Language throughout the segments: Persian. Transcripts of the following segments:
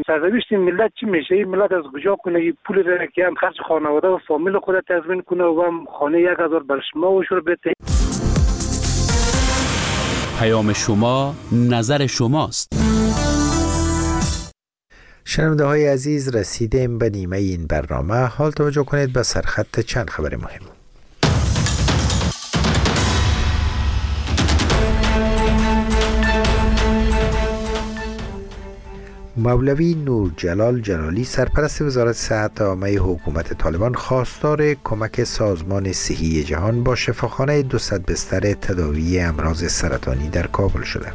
سرنوشت ملت چی میشه؟ این ملت از کجا کنه این پول را که هم خرج خانواده و فامیل خود تضمین کنه و هم خانه 1000 بر شما و شور بده؟ پیام شما، نظر شماست. شنونده های عزیز، رسیدیم به نیمه این برنامه. حال توجه کنید به سرخط چند خبر مهم. مولوی نور جلال جلالی سرپرست وزارت صحت عامه حکومت طالبان خواستار کمک سازمان صحی جهان با شفاخانه 200 بستر تداوی امراض سرطانی در کابل شده.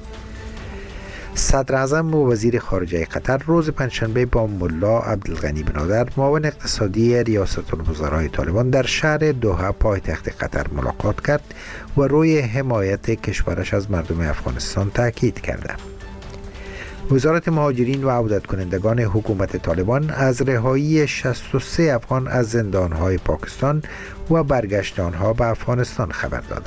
صدر اعظم و وزیر خارجه قطر روز پنجشنبه با ملا عبدالغنی بنادر معاون اقتصادی ریاست الوزرای طالبان در شهر دوحه پایتخت قطر ملاقات کرد و روی حمایت کشورش از مردم افغانستان تاکید کرد. وزارت مهاجرین و عودت کنندگان حکومت طالبان از رهایی 63 افغان از زندانهای پاکستان و برگشت آنها به افغانستان خبر داده.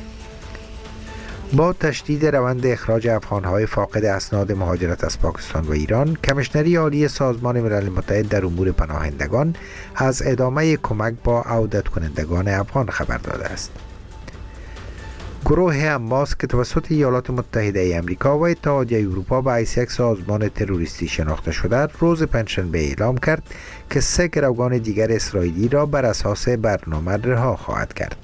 با تشدید روند اخراج افغانهای فاقد اسناد مهاجرت از پاکستان و ایران، کمیشنری عالی سازمان ملل متحد در امور پناهندگان از ادامه کمک با عودت کنندگان افغان خبر داده است. گروه حماس که توسط ایالات متحده ای آمریکا و اتحادیه اروپا به حیث یک سازمان تروریستی شناخته شده، روز پنجشنبه اعلام کرد که 3 گروگان دیگر اسرائیلی را بر اساس برنامه رها خواهد کرد.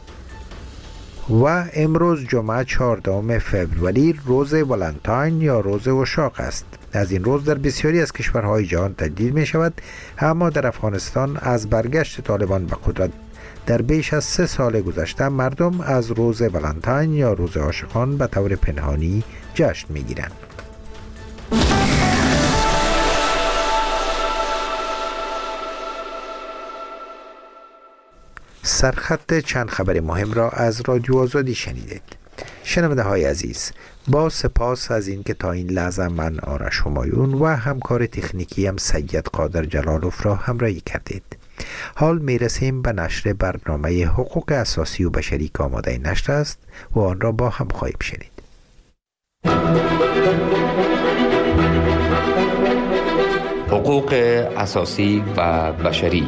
و امروز جمعه 14 فوریه روز ولنتاین یا روز عشاق است. از این روز در بسیاری از کشورهای جهان تجدید می شود، اما در افغانستان از برگشت طالبان به قدرت در بیش از 3 سال گذشته مردم از روز ولنتاین یا روز عاشقان به طور پنهانی جشن می گیرند. سرخط چند خبر مهم را از رادیو آزادی شنیدید. شنونده های عزیز، با سپاس از این که تا این لحظه من آرش همایون و همکار تکنیکی هم سید قادر جلالوف را همراهی کردید. حال می رسیم به نشر برنامه حقوق اساسی و بشری که آماده نشر است و آن را با هم خواهیم شنید. حقوق اساسی و بشری.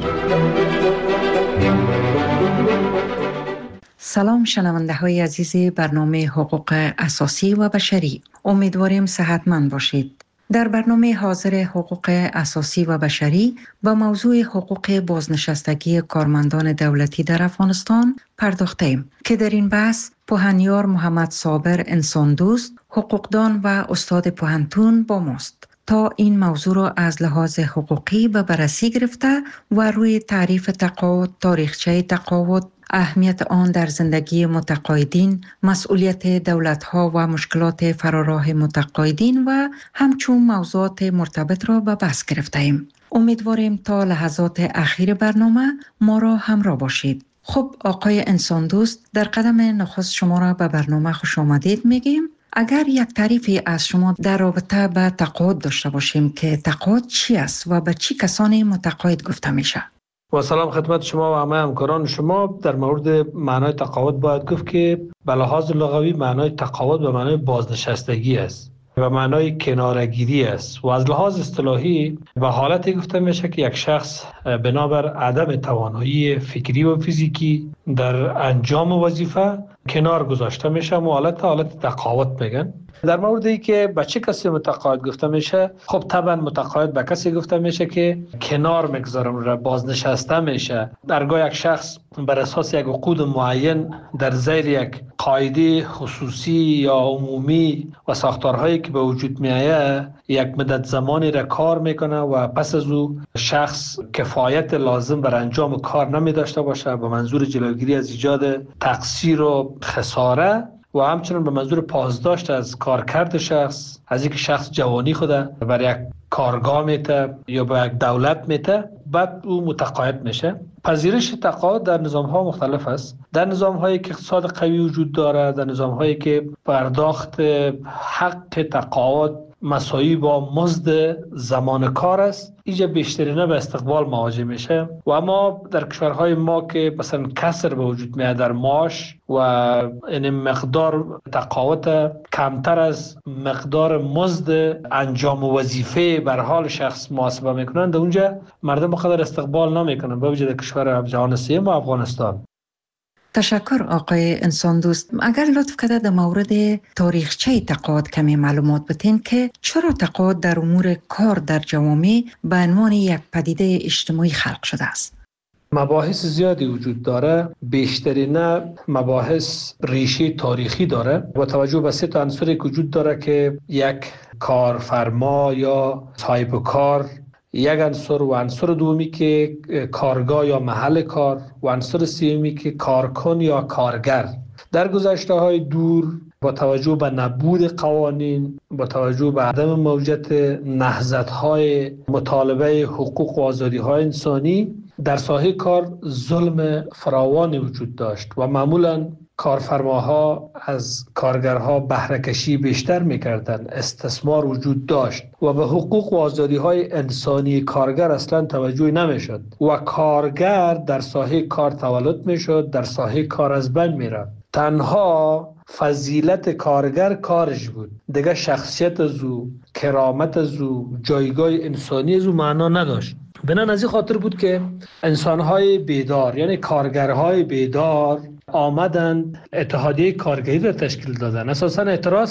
سلام شنونده های عزیز برنامه حقوق اساسی و بشری، امیدواریم صحتمند باشید. در برنامه حاضر حقوق اساسی و بشری با موضوع حقوق بازنشستگی کارمندان دولتی در افغانستان پرداختیم که در این بحث پوهنیار محمد صابر انسان دوست، حقوقدان و استاد پوهنتون با ماست تا این موضوع را از لحاظ حقوقی به بررسی گرفته و روی تعریف تقاعد، تاریخچه تقاعد، اهمیت آن در زندگی متقاعدین، مسئولیت دولت‌ها و مشکلات فراراه متقاعدین و همچون موضوعات مرتبط را به بحث گرفته‌ایم. امیدواریم تا لحظات اخیر برنامه ما را همراه باشید. خب آقای انسان دوست، در قدم نخست شما را به برنامه خوش آمدید میگیم. اگر یک تعریفی از شما در رابطه به تقاعد داشته باشیم که تقاعد چی است و به چی کسانی متقاعد گفته میشه؟ و سلام خدمت شما و همه همکاران شما. در مورد معنای تقاعد باید گفت که به لحاظ لغوی معنای تقاعد به معنای بازنشستگی است و معنای کناره‌گیری است و از لحاظ اصطلاحی به حالتی گفته میشه که یک شخص بنابر عدم توانایی فکری و فیزیکی در انجام وظیفه کنار گذاشته میشه و حالت تقاعد میگن. در مورد ای که به چه کسی متقاعد گفته میشه، خب طبعا متقاعد به کسی گفته میشه که کنار میگذارم را بازنشسته میشه. درگاه یک شخص بر اساس یک عقود معین در زیر یک قاعده خصوصی یا عمومی و ساختارهایی که به وجود میآید یک مدت زمانی را کار میکنه و پس از او شخص کفایت لازم بر انجام کار نمی داشته باشه به منظور جلوگیری از ایجاد تقصیر و خساره و همچنین به منظور پاسداشت از کارکرد شخص، از اینکه شخص جوانی خوده بر یک کارگاه میته یا به یک دولت میته، بعد او متقاعد میشه. پذیرش تقاعد در نظام ها مختلف است. در نظام هایی که اقتصاد قوی وجود داره، در نظام هایی که پرداخت حق تقاعد مساوی با مزد زمان کار است، اینجا بیشترینه به استقبال مواجه میشه. و اما در کشورهای ما که مثلا کسر به وجود میاد در معاش و این مقدار تقاوت کمتر از مقدار مزد انجام وظیفه بر حال شخص محاسبه میکنن، در اونجا مردم بقدر استقبال نمیکنن، به وجه در کشور جهان سوم و افغانستان. تشکر آقای انسان دوست. اگر لطف کرده در مورد تاریخچه تقاعد کمی معلومات بتین که چرا تقاعد در امور کار در جوامع به عنوان یک پدیده اجتماعی خلق شده است؟ مباحث زیادی وجود داره، بیشترین مباحث ریشه تاریخی داره با توجه به 3 عنصری که وجود داره که یک کارفرما یا صاحب کار، یک عنصر و عنصر دومی که کارگاه یا محل کار و عنصر سومی که کارکن یا کارگر. در گذشته‌های دور با توجه به نبود قوانین، با توجه به عدم موجودیت نهضت‌های مطالبه حقوق و آزادی‌های انسانی، در ساحه کار ظلم فراوانی وجود داشت و معمولاً کارفرماها از کارگرها بهره کشی بیشتر می‌کردند، استثمار وجود داشت و به حقوق و آزادی‌های انسانی کارگر اصلا توجه نمی‌شد و کارگر در ساحه کار تولد می‌شد، در ساحه کار از بین می‌رفت. تنها فضیلت کارگر کارش بود، دیگه شخصیت او، کرامت او، جایگاه انسانی او معنا نداشت. بنان از این خاطر بود که انسان‌های بیدار یعنی کارگرهای بیدار آمدند اتحادیه کارگری را تشکیل دادن. اساساً اعتراض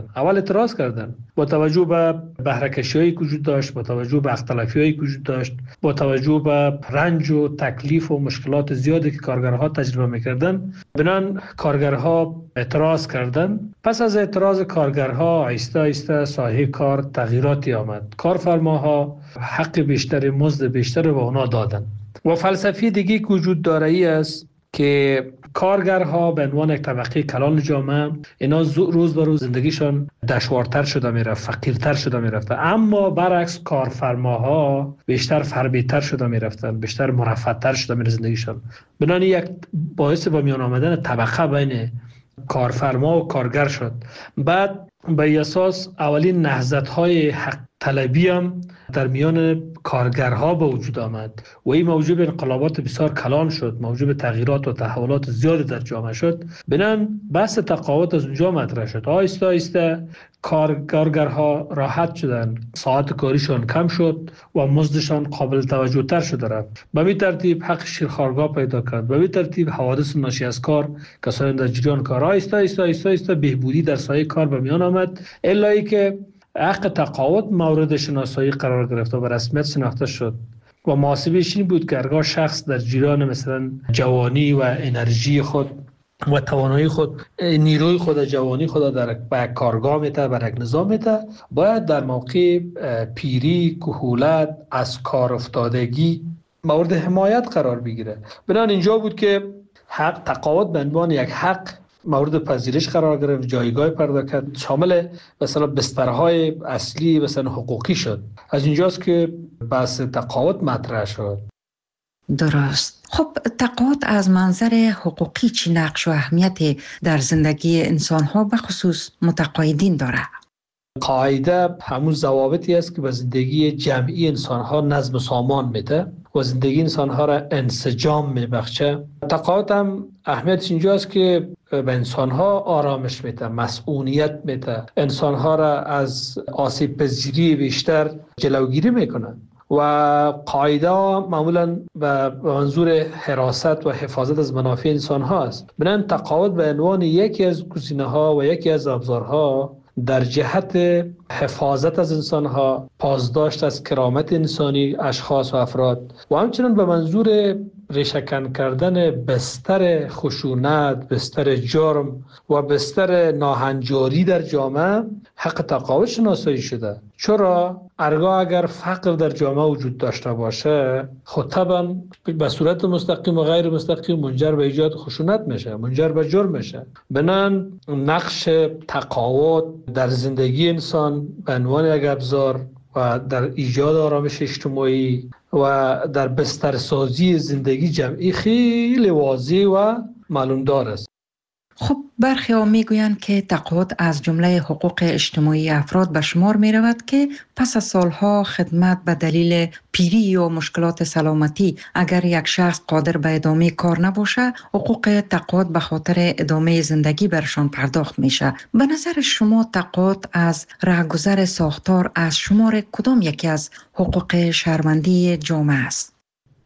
کردن با توجه به بهره‌کشی‌هایی که وجود داشت، با توجه به اختلافی‌هایی که وجود داشت، با توجه به رنج و تکلیف و مشکلات زیادی که کارگرها تجربه می‌کردند. بنان کارگرها اعتراض کردند. پس از اعتراض کارگرها آهسته آهسته ساحه کار تغییراتی آمد. کارفرماها حق بیشتر، مزد بیشتر به اونا دادند. و فلسفی دیگه که وجود داره ای است که کارگرها به عنوان یک طبقه کلان جامعه اینا روز به روز زندگیشان دشوارتر شده میرفت، فقیرتر شده میرفت، اما برعکس کارفرماها بیشتر فربیتر شده میرفتن، بیشتر مرفه‌تر شده میرفت زندگیشان. بنابراین یک باعث با میان آمدن طبقه بین کارفرما و کارگر شد. بعد به اساس اولین نهضت‌های حق طلبی هم در میان کارگرها به وجود آمد و این موجب انقلابات بسیار کلان شد، موجب تغییرات و تحولات زیادی در جامعه شد. بنان بحث تقاعد از اونجا مطرح شد. آهسته آهسته کارگرها راحت شدن، ساعت کاریشان کم شد و مزدشان قابل توجه تر شده رفت. به این ترتیب حق شیرخوارگاه پیدا کرد. به این ترتیب حوادث ناشی از کار، کسانی در جریان کار، آهسته آهسته بهبودی در سایه کار به میان آمد، الا که حق تقاعد مورد شناسایی قرار گرفت و به رسمیت شناخته شد و محاسبه‌اش این بود که هرگاه شخص در جریان مثلا جوانی و انرژی خود و توانایی خود، نیروی خود، جوانی خود در به کارگاه میته، بر یک نظام میته، باید در موقع پیری، کهولت، از کار افتادگی مورد حمایت قرار بگیره. بنابراین اینجا بود که حق تقاعد به عنوان یک حق مورد پذیرش قرار گرفت، جایگاه پیدا کرد، شامل مثلا بسترهای اصلی مثلا حقوقی شد. از اینجاست که بحث تقاعد مطرح شد. درست. خب تقاعد از منظر حقوقی چی نقش و اهمیت در زندگی انسان‌ها به خصوص متقاعدین داره؟ قاعده همون ضوابطی است که به زندگی جمعی انسان‌ها نظم و سامان میده و زندگی انسان‌ها را انسجام میبخشه. تقاعد هم اهمیتش اینجاست که به انسان‌ها آرامش میده، مسئولیت میده، انسان‌ها را از آسیب پذیری بیشتر جلوگیری میکنه و قاعده معمولاً به منظور حراست و حفاظت از منافع انسان‌ها است. بنابراین تقاعد به عنوان یکی از گزینه‌ها و یکی از ابزارها در جهت حفاظت از انسان‌ها، پاسداشت از کرامت انسانی اشخاص و افراد و همچنین به منظور ریشه‌کن کردن بستر خشونت، بستر جرم و بستر ناهنجاری در جامعه حق تقاعد شناسایی شده. چرا؟ هرگاه اگر فقر در جامعه وجود داشته باشه، خود طبعا به صورت مستقیم و غیر مستقیم منجر به ایجاد خشونت میشه، منجر به جرم میشه. بنان نقش تقاعد در زندگی انسان به عنوان یک ابزار و در ایجاد آرامش اجتماعی و در بسترسازی زندگی جمعی خیلی واضح و معلومدار است. خب برخی ها می گویند که تقاعد از جمله حقوق اجتماعی افراد به شمار می رود که پس از سالها خدمت به دلیل پیری یا مشکلات سلامتی اگر یک شخص قادر به ادامه کار نباشه، حقوق تقاعد به خاطر ادامه زندگی برشان پرداخت میشه. به نظر شما تقاعد از رهگذر ساختار از شمار کدام یکی از حقوق شهروندی جامعه است؟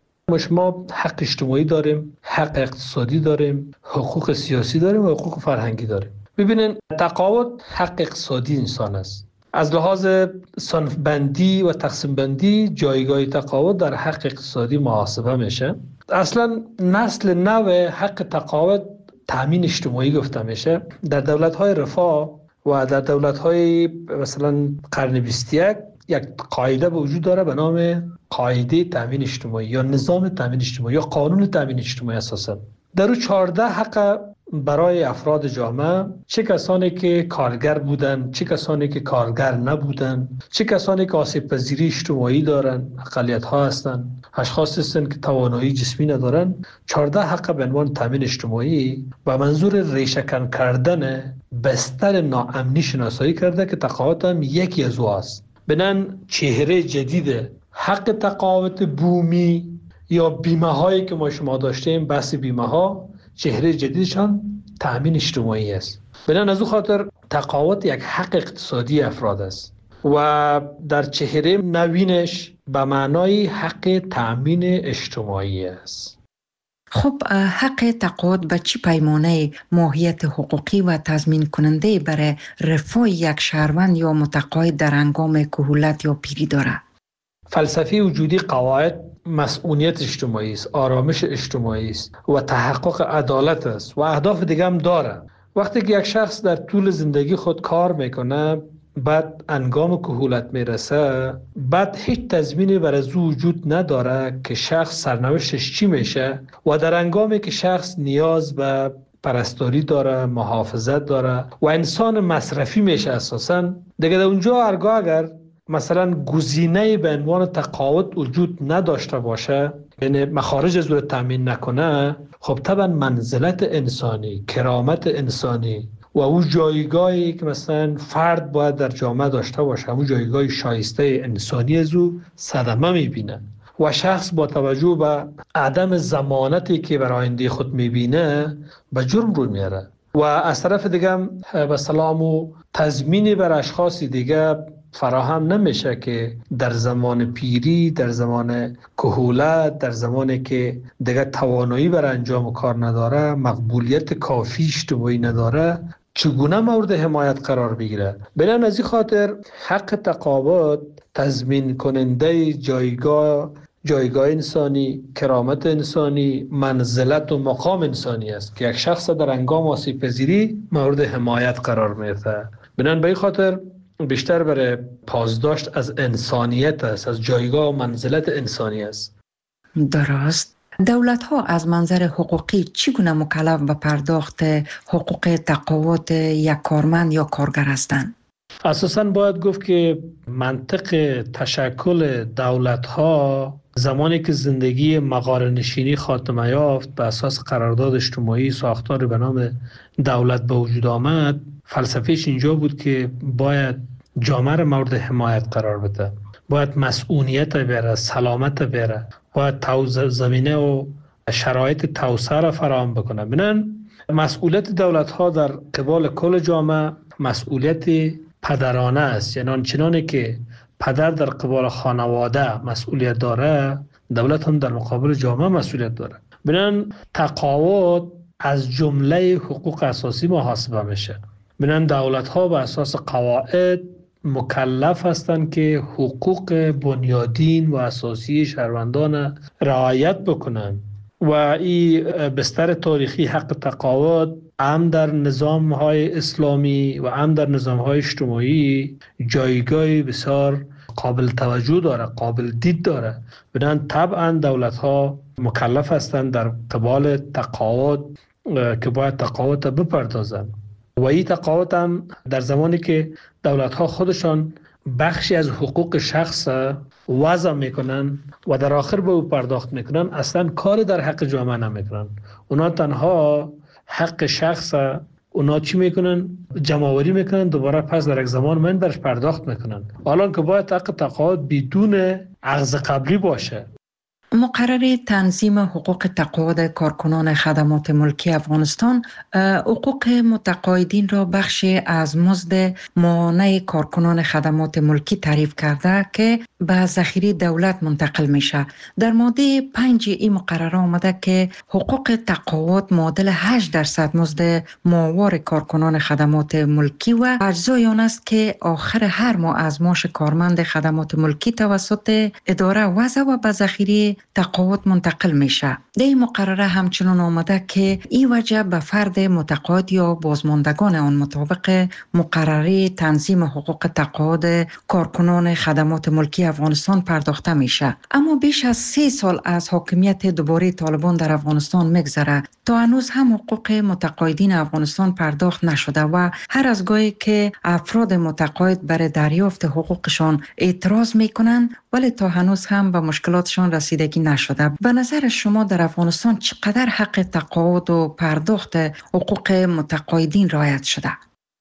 ما حق اجتماعی داریم، حق اقتصادی داریم، حقوق سیاسی داریم و حقوق فرهنگی داریم. ببینین تقاعد حق اقتصادی انسان است. از لحاظ صنف بندی و تقسیم بندی جایگاه تقاعد در حق اقتصادی محاسبه میشه. اصلا نسل نو حق تقاعد تامین اجتماعی گفته میشه. در دولت‌های رفاه و در دولت‌های مثلا قرن 21 یک قاعده به وجود داره به نام قاعده تامین اجتماعی یا نظام تامین اجتماعی یا قانون تامین اجتماعی. اساسا در او 14 حق برای افراد جامعه، چه کسانی که کارگر بودن، چه کسانی که کارگر نبودن، چه کسانی که آسیب پذیری اجتماعی دارن، اقلیت ها هستن، اشخاص هستن که توانایی جسمی ندارن، 14 حق به عنوان تامین اجتماعی و منظور ریشه‌کن کردن بستر ناامنی شناسایی کرده که تقاعد هم یکی از او است. بنان چهره جدید حق تقاعد بومی یا بیمه هایی که ما شما داشتیم، بحث بیمه ها، چهره جدیدشان تامین اجتماعی است. بنان از او خاطر تقاعد یک حق اقتصادی افراد است و در چهره نوینش به معنای حق تامین اجتماعی است. خب حق تقاعد به چه پیمانه ماهیت حقوقی و تضمین کننده برای رفاه یک شهروند یا متقاعد در هنگام کهولت یا پیری دارد؟ فلسفه وجودی قواعد مسئولیت اجتماعی است، آرامش اجتماعی است و تحقق عدالت است و اهداف دیگه هم داره. وقتی که یک شخص در طول زندگی خود کار میکنه، بعد هنگام کهولت میرسه، بعد هیچ تضمینی برای از وجود نداره که شخص سرنوشتش چی میشه و در هنگامی که شخص نیاز به پرستاری داره، محافظت داره و انسان مصرفی میشه اساساً، دیگه در اونجا هرگاه اگر مثلا گزینه به عنوان تقاعد وجود نداشته باشه، یعنی مخارج از او تامین نکنه، خب طبعا منزلت انسانی، کرامت انسانی و او جایگاهی که مثلا فرد باید در جامعه داشته باشه، اون جایگاه شایسته انسانی از او صدمه میبینه و شخص با توجه به عدم ضمانتی که برای آینده خود میبینه به جرم روی میاره و از طرف دیگه به سلام و تضمینی بر اشخاص دیگه فراهم نمیشه که در زمان پیری، در زمان کهولت، در زمانی که دیگه توانایی برای انجام کار نداره، مقبولیت کافی اجتماعی نداره، چگونه مورد حمایت قرار بگیره. بنابراین از این خاطر حق تقاعد تضمین کننده جایگاه انسانی، کرامت انسانی، منزلت و مقام انسانی است که یک شخص در هنگام آسیب پذیری مورد حمایت قرار میگیره. بنابراین به این خاطر بیشتر برای پاسداشت از انسانیت است، از جایگاه و منزلت انسانی است. درست. دولت ها از منظر حقوقی چگونه مکلف به پرداخت حقوق تقاعد یک کارمند یا کارگر هستند؟ اساساً باید گفت که منطق تشکل دولت ها زمانی که زندگی مغاره نشینی خاتمه یافت، به اساس قرارداد اجتماعی ساختار به نام دولت به وجود آمد، فلسفهش اینجا بود که باید جامعه را مورد حمایت قرار بده، باید مسئولیت بره، سلامت بره، باید زمینه و شرایط توسعه را فراهم بکنه. بنابراین مسئولیت دولت ها در قبال کل جامعه مسئولیت پدرانه است، یعنی آنچنانی که پدر در قبال خانواده مسئولیت داره، دولت هم در مقابل جامعه مسئولیت داره. بنابراین تقاعد از جمله حقوق اساسی محاسبه میشه. بنابراین دولت ها به اساس قواعد مکلف هستند که حقوق بنیادین و اساسی شهروندان رعایت بکنند و این بستر تاریخی حق تقاعد هم در نظام های اسلامی و هم در نظام های اجتماعی جایگاه بسیار قابل توجه داره، قابل دید داره. بنابراین طبعا دولت ها مکلف هستند در قبال تقاعد که باید تقاعد بپردازند و این تقاعد هم در زمانی که دولت ها خودشان بخشی از حقوق شخص وضع میکنن و در آخر به او پرداخت میکنن، اصلا کاری در حق جامعه نمیکنن. اونا تنها حق شخص اونا چی میکنن؟ جمع‌آوری میکنن، دوباره پس در یک زمان من برش پرداخت میکنن. حالا که باید حق تقاعد بدون اخذ قبلی باشه. مقرر تنظیم حقوق تقاعد کارکنان خدمات ملکی افغانستان حقوق متقاعدین را بخشی از مزد ماهانه کارکنان خدمات ملکی تعریف کرده که به ذخیره دولت منتقل میشه. در ماده 5 این مقرره آمده که حقوق تقاعد معادل 8% مزد ماهوار کارکنان خدمات ملکی و اجزای آن است که آخر هر ماه از معاش کارمند خدمات ملکی توسط اداره وضع و به ذخیره تقاعد منتقل میشه. در این مقرره همچنان آمده که این وجه به فرد متقاعد یا بازماندگان آن مطابق مقرره تنظیم حقوق تقاعد کارکنان خدمات ملکی افغانستان پرداخته میشه. اما بیش از 3 سال از حاکمیت دوباره طالبان در افغانستان میگذره تا هنوز هم حقوق متقاعدین افغانستان پرداخت نشده و هر از گاهی که افراد متقاعد برای دریافت حقوقشان اعتراض میکنند ولی تا هنوز هم به مشکلاتشان رسیدگی نشده. به نظر شما در افغانستان چقدر حق تقاعد و پرداخت حقوق متقاعدین رعایت شده؟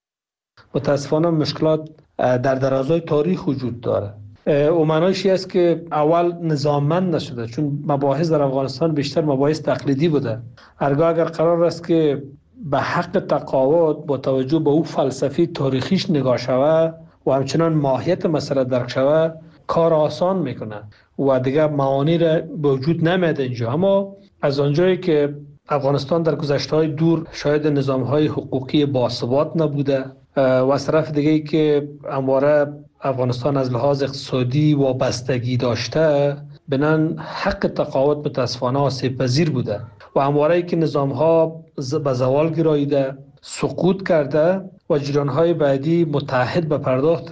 متاسفانه مشکلات در درازای تاریخ وجود داره. او معنیش است که اول نظاممند نشده، چون مباحث در افغانستان بیشتر مباحث تقلیدی بوده. هرگاه اگر قرار است که به حق تقاعد با توجه به او فلسفی تاریخیش نگاه شود و همچنان ماهیت مسئله درک شود، کار آسان میکنه و دیگه معانی را به وجود نمیاد اینجا. اما از آنجایی که افغانستان در گذشته‌های دور شاید نظام‌های حقوقی باثبات نبوده و از طرف دیگه ای که همواره افغانستان از لحاظ اقتصادی وابستگی داشته، بنان حق تقاعد متاسفانه آسیب پذیر بوده و همواره ای که نظام‌ها به زوال گراییده، سقوط کرده و جریان‌های بعدی متحد به پرداخت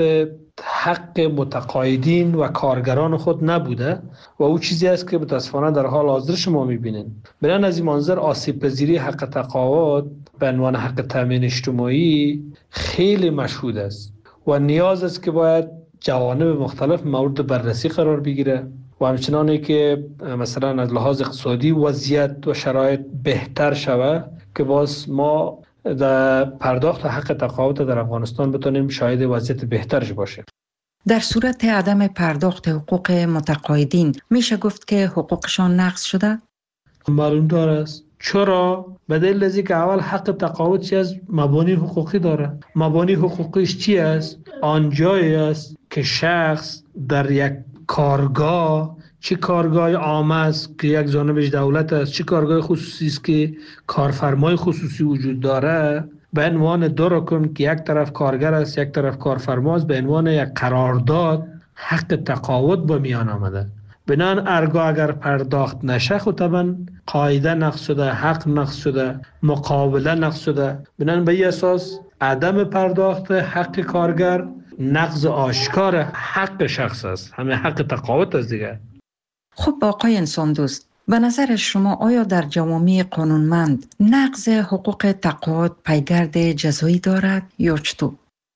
حق متقاعدین و کارگران خود نبوده و او چیزی است که متاسفانه در حال حاضر شما می‌بینید. بنابراین از این منظر آسیب پذیری حق تقاعد به عنوان حق تامین اجتماعی خیلی مشهود است و نیاز است که باید جوانب مختلف مورد بررسی قرار بگیره و همچنانه که مثلا از لحاظ اقتصادی وضعیت و شرایط بهتر شود که باز ما در پرداخت حق تقاعد در افغانستان بتونیم شاهد وضعیت بهترش باشه. در صورت عدم پرداخت حقوق متقاعدین میشه گفت که حقوقشان نقض شده؟ معلوم است. چرا؟ به دلیل از اینکه اول حق تقاعد چی از مبانی حقوقی داره. مبانی حقوقیش چی است؟ آن جایی است که شخص در یک کارگاه، چه کارگاه عام است که یک جانبش دولت است، چه کارگاه خصوصی است که کارفرمای خصوصی وجود داره، به عنوان دو رکن که یک طرف کارگر است یک طرف کارفرما است، به عنوان یک قرارداد حق تقاعد به میان آمده. بنان ارگاه اگر پرداخت نشه خود طبعا قاعده نقض شده، حق نقض شده، مقابله نقض شده. بنان به این اساس عدم پرداخت حق کارگر نقض آشکار حق شخص است، همه حق تقاعد است دیگه. خب آقای انسان دوست، به نظر شما آیا در جوامع قانونمند نقض حقوق تقاعد پیگرد جزایی دارد یا چطور؟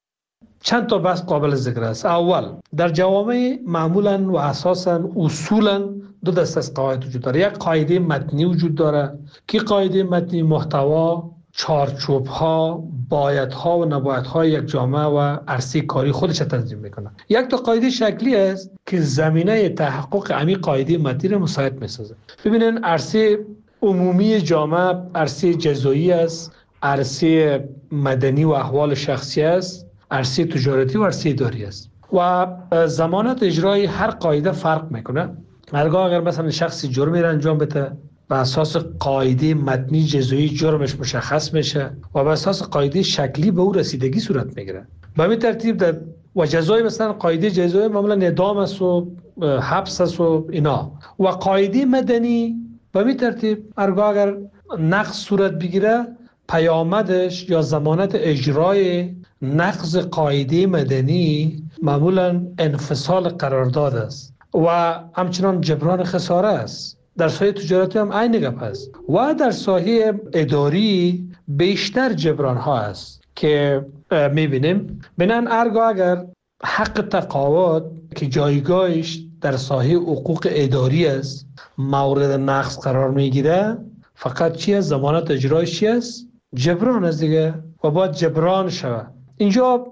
چند تا بحث قابل ذکر است. اول، در جوامع معمولا و اساسا اصولا دو دسته از قواعد وجود داره. یک قاعده متنی وجود داره که قاعده متنی محتوا، چارچوب‌ها، بایدها و نبایدهای یک جامعه و عرصه کاری خودش تنظیم میکنه. یک تا قاعده شکلی است که زمینه تحقق همین قاعده متنی را مساعد میسازه. ببینن عرصه عمومی جامعه عرصه جزایی است، عرصه مدنی و احوال شخصی است، عرصه تجارتی و عرصه اداری است و ضمانت اجرای هر قاعده فرق میکنه. هرگاه اگر مثلا شخصی جرمی را انجام بده، به اساس قاعده متنی جزایی جرمش مشخص میشه و به اساس قاعده شکلی به او رسیدگی صورت میگیره. به همین ترتیب در و جزای مثلا قاعده جزایی معمولا اعدام است و حبس است و اینا، و قاعده مدنی به همین ترتیب هرگاه اگر نقض صورت بگیره، پیامدش یا ضمانت اجرای نقض قاعده مدنی معمولا انفصال قرارداد است و همچنان جبران خساره است. در ساحه تجارتی هم عین گپ است و در ساحه اداری بیشتر جبران ها است که میبینیم. بنان هرگاه اگر حق تقاعد که جایگاهش در ساحه حقوق اداری است مورد نقض قرار میگیره، فقط چی است؟ ضمانت اجرایش چی است؟ جبران است دیگه و باید جبران شود. اینجا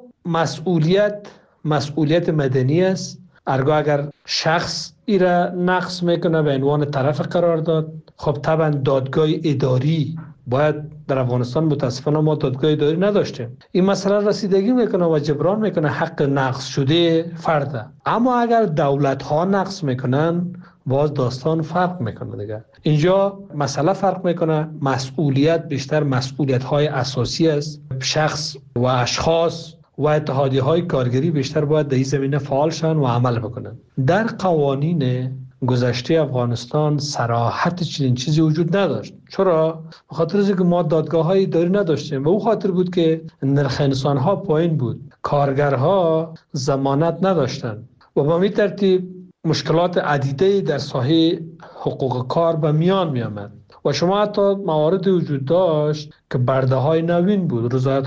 مسئولیت مدنی است. ارگاه اگر شخص ایره نقص میکنه به عنوان طرف قرار داد، خب طبعا دادگاه اداری باید در افغانستان، متاسفانه ما دادگاه اداری نداشتیم، این مسئله رسیدگی میکنه و جبران میکنه حق نقص شده فرده. اما اگر دولت ها نقص میکنن باز داستان فرق میکنه دیگه. اینجا مسئله فرق میکنه، مسئولیت بیشتر مسئولیت های اساسی است. شخص و اشخاص و اتحادیه های کارگری بیشتر باید در این زمینه فعال شن و عمل بکنن. در قوانین گذشته افغانستان صراحت چنین چیزی وجود نداشت. چرا؟ به خاطر اینکه ما دادگاه های اداری نداشتیم و او خاطر بود که نرخ انسان ها پایین بود، کارگرها ضمانت نداشتند و با این ترتیب مشکلات عدیده در ساحه حقوق کار به میان می آمد و شما حتی موارد وجود داشت که برده های نوین بود، رضایت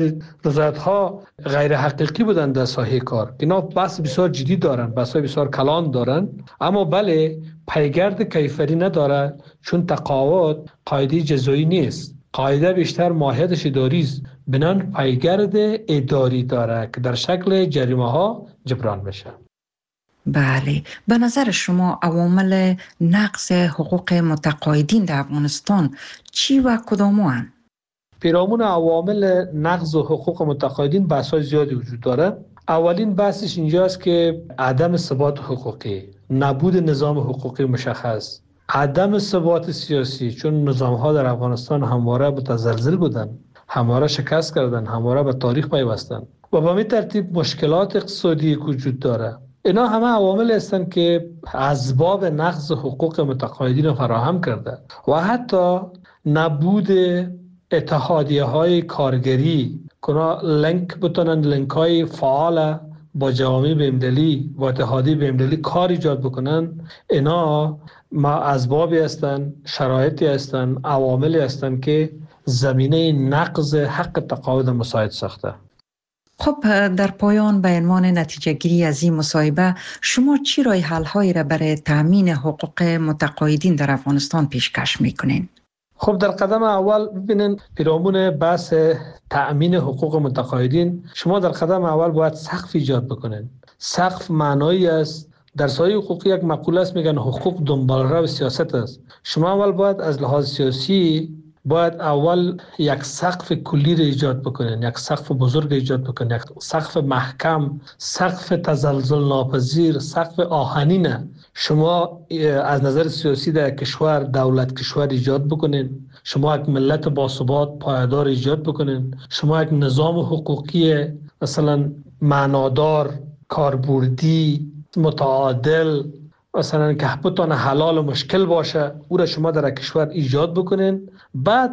ها غیر حقیقی بودند در ساحه کار. اینا بحث بسیار جدی دارن، بحث بسیار کلان دارن، اما بله پیگرد کیفری نداره، چون تقاعد قاعده جزایی نیست. قاعده بیشتر ماهیتش اداری است، بنان پیگرد اداری داره که در شکل جریمه ها جبران میشه. بله، به نظر شما عوامل نقض حقوق متقاعدین در افغانستان چی و کداموان؟ پیرامون عوامل نقض حقوق متقاعدین بحث‌های زیادی وجود داره. اولین بحثش اینجاست که عدم ثبات حقوقی، نبود نظام حقوقی مشخص، عدم ثبات سیاسی، چون نظام‌ها در افغانستان همواره متزلزل بودن، همواره شکست کردن، همواره به تاریخ پیوستن و به همین ترتیب مشکلات اقتصادی وجود داره. اینا همه عوامل هستند که اسباب نقض حقوق متقاعدین فراهم کرده و حتی نبود اتحادیه های کارگری که لینک های فعال با جوامع بین‌المللی و اتحادیه بین‌المللی کار ایجاد بکنن. اینا اسبابی هستند، شرایطی هستند، عواملی هستند که زمینه نقض حق تقاعد مساعد ساخته. خب در پایان به عنوان نتیجه گیری از این مصاحبه شما چی راه حل هایی را برای تامین حقوق متقاعدین در افغانستان پیشکش میکنین؟ خب در قدم اول ببینین پیرامون بحث تامین حقوق متقاعدین شما در قدم اول باید سقف ایجاد بکنین. سقف معنایی است. در سایه حقوقی یک مقوله است، میگن حقوق دنبالرو سیاست است. شما اول باید از لحاظ سیاسی باید اول یک سقف کلی را ایجاد بکنین، یک سقف بزرگ ایجاد بکنین، یک سقف محکم، سقف تزلزل ناپذیر، سقف آهنینه. شما از نظر سیاسی در کشور دولت کشور ایجاد بکنین، شما یک ملت باثبات پایدار ایجاد بکنین، شما یک نظام حقوقی مثلا معنادار، کاربردی، متعادل، مثلا که بتونه حلال و مشکل باشه، او را شما در کشور ایجاد بکنین. بعد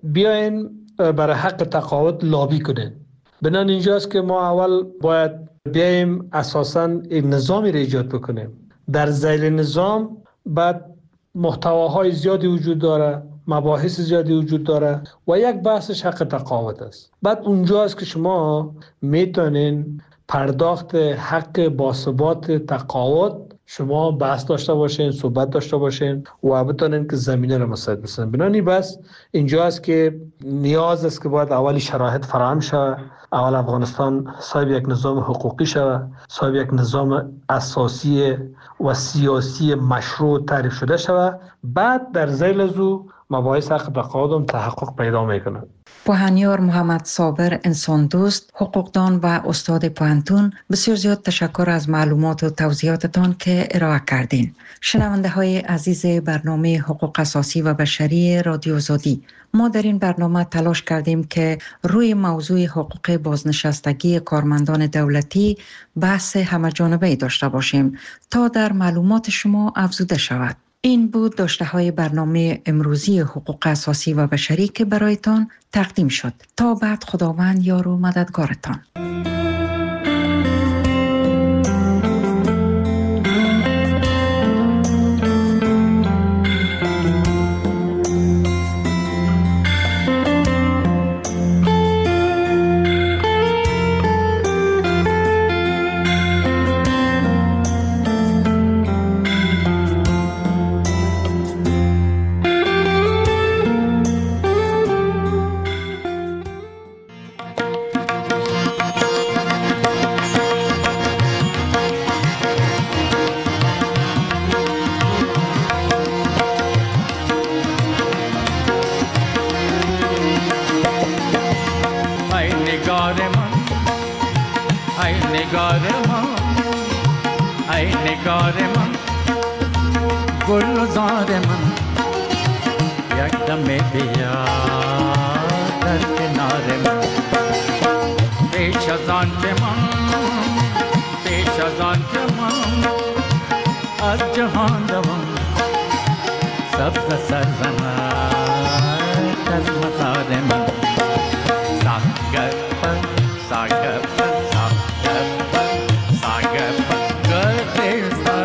بیاین برای حق تقاعد لابی کنین. بنان اینجاست که ما اول باید بیایم اساساً یک نظامی را ایجاد بکنیم. در ذیل نظام بعد محتواهای زیادی وجود داره، مباحث زیادی وجود داره و یک بحثش حق تقاعد است. بعد اونجاست که شما میتونین پرداخت حق باثبات تقاعد شما بحث داشته باشین، صحبت داشته باشین و بتونین که زمینه را مساعد بسازین. بنانی بس اینجاست که نیاز است که باید اولی شرایط فراهم شود. اول افغانستان صاحب یک نظام حقوقی شود، صاحب یک نظام اساسی و سیاسی مشروع تعریف شده شود. بعد در ذیل از او مباحث حق تقاعد هم تحقق پیدا میکنه. پوهنیار محمد صابر، انسان دوست، حقوقدان و استاد پوهنتون، بسیار زیاد تشکر از معلومات و توضیحاتتان که ارائه کردین. شنونده های عزیز برنامه حقوق اساسی و بشری رادیو آزادی، ما در این برنامه تلاش کردیم که روی موضوع حقوق بازنشستگی کارمندان دولتی بحث همه‌جانبه‌ای داشته باشیم تا در معلومات شما افزوده شود. این بود داشته های برنامه امروزی حقوق اساسی و بشری که برایتان تقدیم شد. تا بعد، خداوند یار و مددگارتان. نگار من ای نگار من گلزار من یک دم بیا در کنار من پیش از آن که من از جهان دوم سبز سرزند از مزار من ساگپن ساگپن ساگپن ساگپن گردر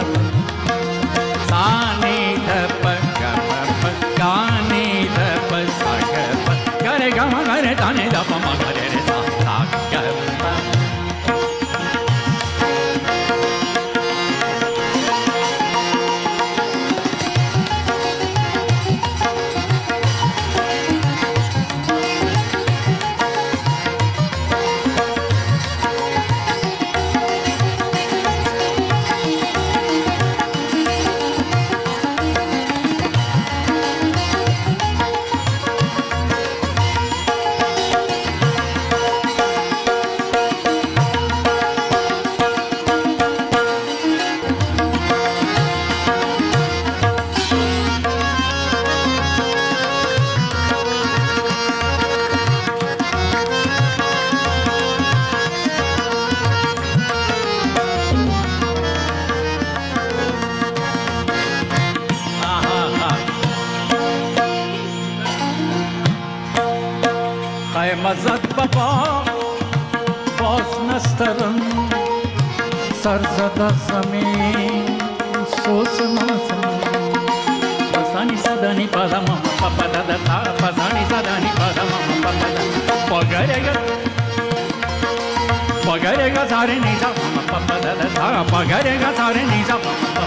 سانی دپن گپن گانی دپن ساگپن گره گما گره دانی دپن مگره ساگپن مزد بابا باز نسترن سرزده زمین سوز نازم پسانی صدانی پادم پاپا دادا تا پسانی صدانی پادم پاپا دادا پگرگا ساره نیزا پاپا دادا تا پگرگا ساره نیزا پاپا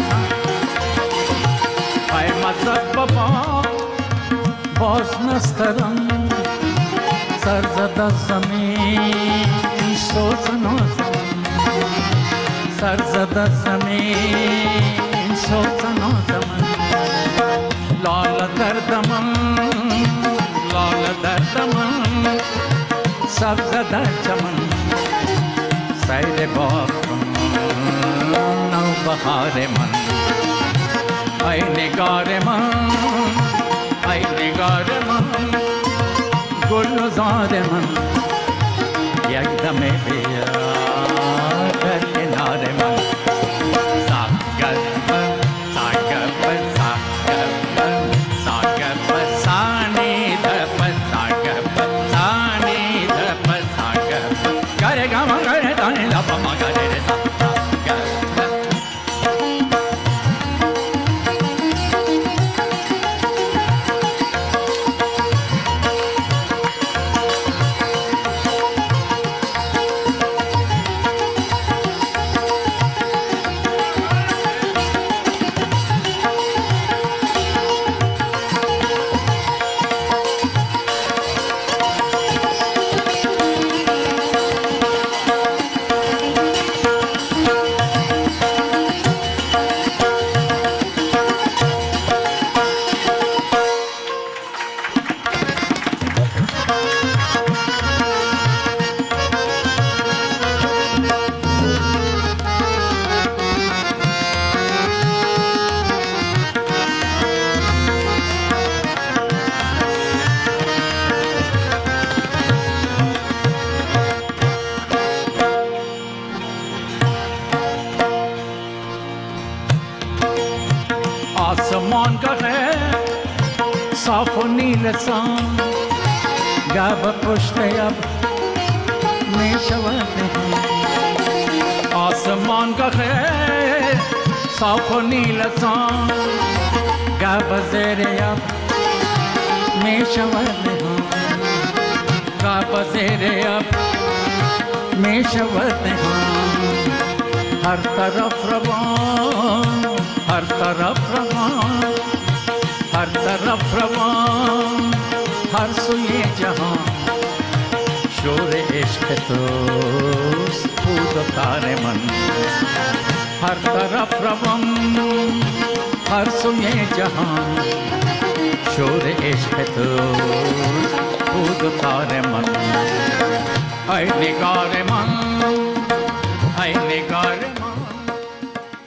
ای مزد بابا باز نسترن سرزده زمین سوز نازم سرزده زمین سوز نازم لال دردم سبز در چمن سیر باغ نو بهار من ای نگار من گلزار من یک دم بیا در کنار من ساگپن ساگپن ساگپن ساگپن سانی دپن ساگپن سانی دپن ساگپن گره گما گره دانی لپا ما گره رسا आसमान का है साफ नील सान गब पुष्ट अब में शवत है आसमान का है साफ नील सान गब ज़ेरे अब में शवत है गब ज़ेरे अब में शवत है हर तरफ रवान हर तरफ रवान हर तरफ रवान हर सुए जहां शोर इश्क तो फूट तारे मन हर तरफ रवान हर सुए जहां शोर इश्क तो फूट तारे मन ऐ निगार मन